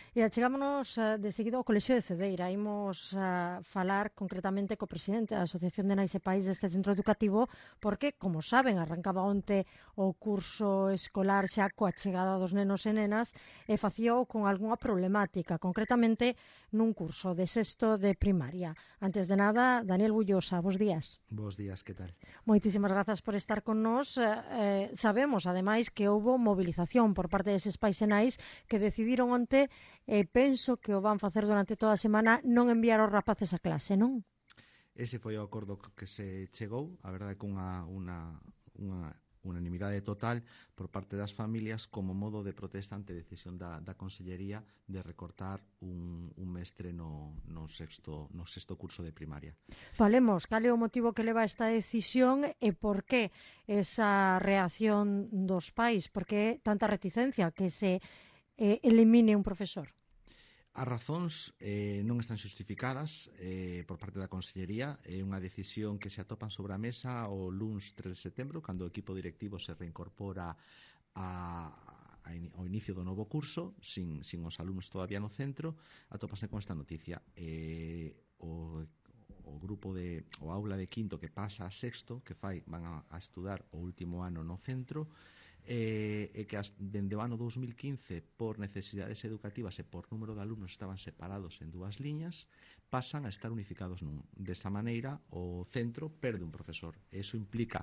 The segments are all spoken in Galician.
E achegámonos de seguido ao Colexio de Cedeira. Imos falar concretamente co presidente da Asociación de Nais e Pais deste centro educativo porque, como saben, arrancaba onte o curso escolar xa coa chegada dos nenos e nenas e facíao con algunha problemática, concretamente nun curso de sexto de primaria. Antes de nada, Daniel Bullosa, bos días. Bos días, que tal? Moitísimas grazas por estar con nós. Sabemos, ademais, que houbo movilización por parte deses pais e nais que decidiron onte, penso que o van facer durante toda a semana, non enviar os rapaces a clase, non? Ese foi o acordo que se chegou, a verdade, con unha unanimidade total por parte das familias como modo de protesta ante a decisión da Consellería de recortar un mestre no sexto curso de primaria. Falemos, cal é o motivo que leva a esta decisión e por que esa reacción dos pais? Por que tanta reticencia que se elimine un profesor? As razóns non están xustificadas por parte da Consellería. É unha decisión que se atopan sobre a mesa o luns 3 de setembro, cando o equipo directivo se reincorpora ao inicio do novo curso, sin os alumnos todavía no centro. Atópase con esta noticia. O grupo o aula de quinto que pasa a sexto, que van a estudar o último ano no centro, e que dende o ano 2015 por necesidades educativas e por número de alumnos estaban separados en dúas liñas, pasan a estar unificados nun. Desta maneira o centro perde un profesor. Eso implica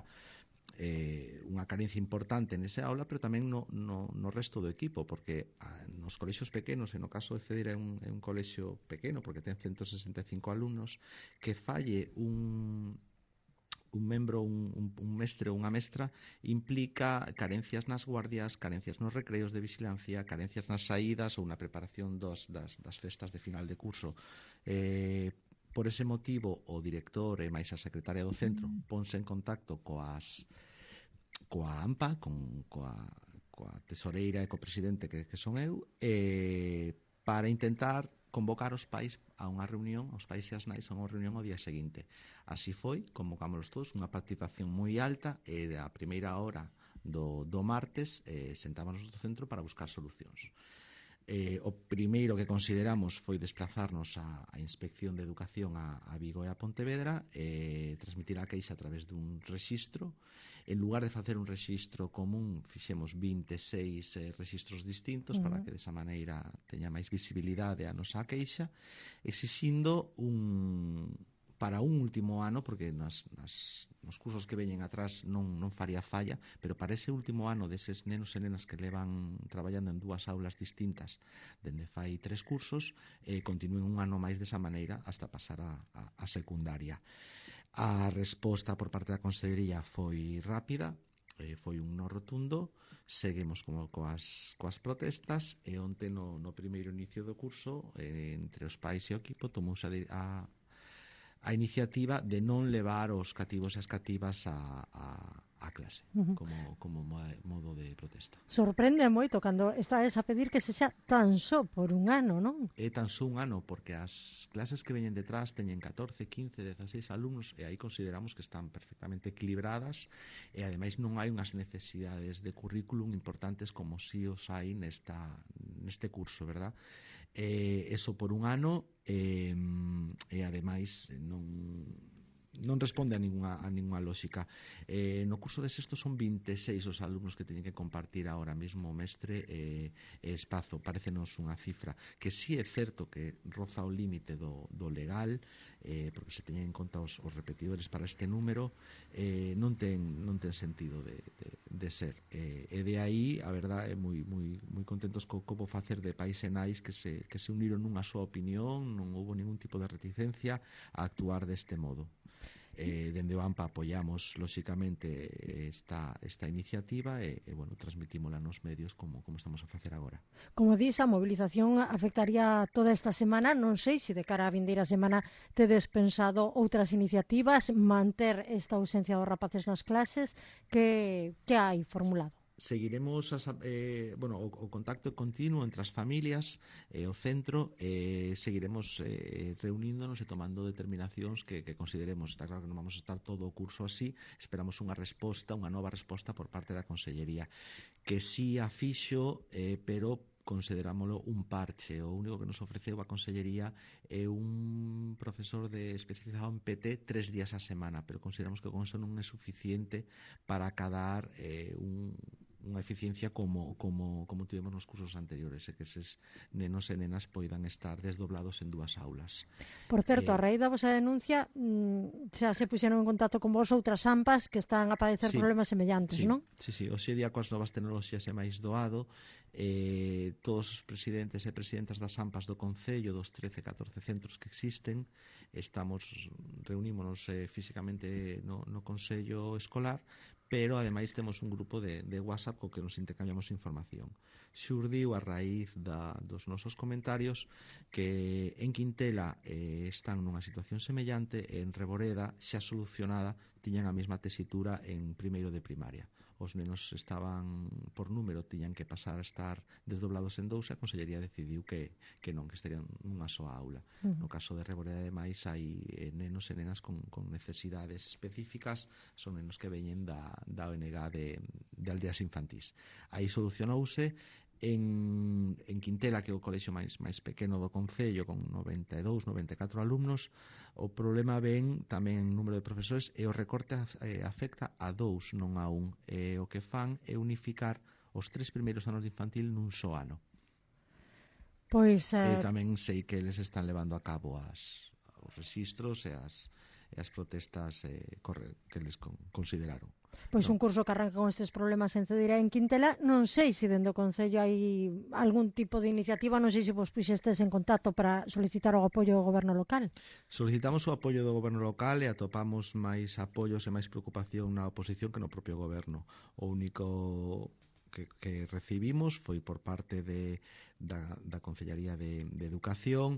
unha carencia importante nesa aula, pero tamén no resto do equipo, porque nos colexios pequenos, e no caso de Cedeira é un colexio pequeno porque ten 165 alumnos, que falle un membro, un mestre ou unha mestra, implica carencias nas guardias, carencias nos recreos de vigilancia, carencias nas saídas ou na preparación das festas de final de curso. Por ese motivo, o director e máis a secretaria do centro ponse en contacto coa AMPA, coa tesoreira e co presidente que son eu, para intentar convocar os pais a unha reunión, os pais e as nais a unha reunión ao día seguinte. Así foi, convocámonos todos, unha participación moi alta, e a primeira hora do martes sentámonos no centro para buscar solucións. O primeiro que consideramos foi desplazarnos á Inspección de Educación a Vigo e a Pontevedra, transmitir a queixa a través dun rexistro. En lugar de facer un rexistro común, fixemos 26 rexistros distintos para que desa maneira teña máis visibilidade a nosa queixa, exixindo para un último ano, porque nos cursos que veñen atrás non faría falla, pero para ese último ano deses nenos e nenas que levan traballando en dúas aulas distintas dende fai 3 cursos, continúen un ano máis desa maneira hasta pasar a secundaria. A resposta por parte da Consellería foi rápida, foi un no rotundo. Seguimos como coas protestas, e onte no primeiro inicio do curso, entre os pais e o equipo, tomouse a iniciativa de non levar os cativos e as cativas a clase, como modo de protesta. Sorprende moito cando estades a pedir que se xa tan só por un ano, non? É tan só un ano, porque as clases que veñen detrás teñen 14, 15, 16 alumnos, e aí consideramos que están perfectamente equilibradas, e ademais non hai unhas necesidades de currículum importantes como si os hai neste curso, verdad? Eso por un ano, e ademais non responde a ninguna lógica. No curso de sexto son 26 os alumnos que teñen que compartir ahora mesmo o mestre e espazo. Parecenos unha cifra que si é certo que roza o límite do legal, porque se teñen en conta os repetidores para este número, non ten sentido de ser. E de aí, a verdade, moi contentos co como facer de pais e nais que se uniron nunha súa opinión, non houve ningún tipo de reticencia a actuar deste modo. Dende o AMPA apoiamos lóxicamente esta iniciativa e transmitímola nos medios como estamos a facer agora. Como dís, a movilización afectaría toda esta semana. Non sei se de cara á vindeira semana tedes pensado outras iniciativas, manter esta ausencia dos rapaces nas clases. Que hai formulado? Seguiremos o contacto continuo entre as familias e o centro, seguiremos reuníndonos e tomando determinacións que consideremos. Está claro que non vamos a estar todo o curso así, esperamos unha nova resposta por parte da Consellería, que si a fixo, pero considerámoslo un parche. O único que nos ofreceu a Consellería é un profesor especializado en PT 3 días a semana, pero consideramos que con eso non é suficiente para acadar unha eficiencia como tivemos nos cursos anteriores, e que eses nenos e nenas poidan estar desdoblados en 2 aulas. Por certo, a raíz da vosa denuncia xa se puxeron en contacto con vos outras AMPAs que están a padecer problemas semellantes, non? Sí. Hoxe día coas novas tecnoloxías é máis doado. Todos os presidentes e presidentas das AMPAs do Concello, dos 13-14 centros que existen, reunímonos físicamente no Consello Escolar, pero ademais temos un grupo de WhatsApp co que nos intercambiamos información. Xurdiu a raíz dos nosos comentarios que en Quintela están nunha situación semellante, en Reboreda xa solucionada, tiñan a mesma tesitura en primeiro de primaria. Os nenos estaban por número, tiñan que pasar a estar desdoblados en 2, e a Consellería decidiu que non, que estarían nunha soa aula. No caso de Reboreda, ademais, hai nenos e nenas con necesidades específicas, son nenos que veñen da ONG de aldeas infantís. Aí solucionouse. En Quintela, que é o colexio máis pequeno do Concello, con 92-94 alumnos, o problema ven tamén en número de profesores, e o recorte afecta a 2, non a 1. O que fan é unificar os 3 primeiros anos de infantil nun só ano. Pois tamén sei que eles están levando a cabo os registros e as protestas que eles consideraron. Pois un curso que arranca con estes problemas en Cedeira en Quintela. Non sei se dentro do Concello hai algún tipo de iniciativa, non sei se vos puxestes en contacto para solicitar o apoio do goberno local. Solicitamos o apoio do goberno local e atopamos máis apoios e máis preocupación na oposición que no propio goberno. O único que recibimos foi por parte da Concellaría de Educación.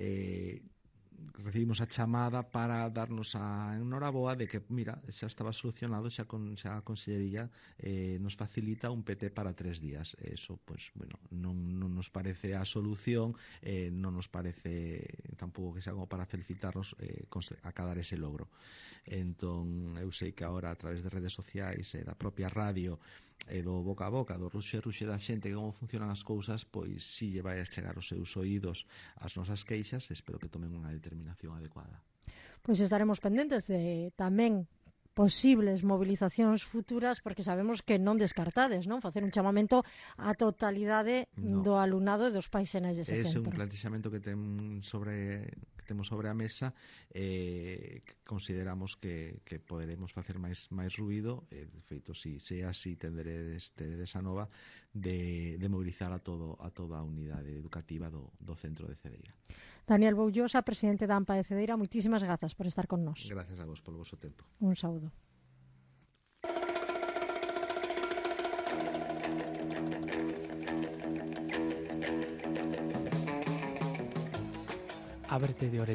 Recibimos a chamada para darnos a enhoraboa de que, mira, xa estaba solucionado, xa a Consellería nos facilita un PT para 3 días. Eso, pues, bueno, non nos parece a solución, non nos parece tampouco que sea como para felicitarnos acadar ese logro. Entón, eu sei que agora a través de redes sociais e da propia radio e do boca a boca, do ruxe da xente, que como funcionan as cousas, pois si lle vai a chegar aos seus oídos as nosas queixas. Espero que tomen unha determinación adecuada. Pois estaremos pendentes de tamén posibles movilizacións futuras, porque sabemos que non descartades, non? Facer un chamamento á totalidade do alumnado e dos pais e nais dese centro. Ese é un plantexamento que temos sobre a mesa, que consideramos que poderemos facer máis ruido. De feito, se é así, tenderedes a nova de mobilizar a toda a unidade educativa do centro de Cedeira. Daniel Boullosa, presidente da AMPA de Cedeira, moitísimas grazas por estar con nós. Gracias a vos polo vosso tempo. Un saúdo. Ábrete de orellas.